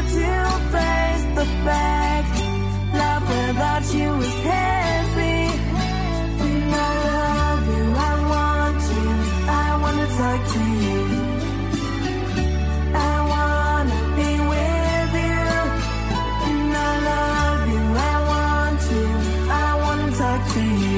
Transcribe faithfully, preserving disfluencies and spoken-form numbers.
had to face the fact love without you is heavy. I love you, I want you, I wanna talk to you, I wanna be with you. And I love you, I want you, I wanna talk to you.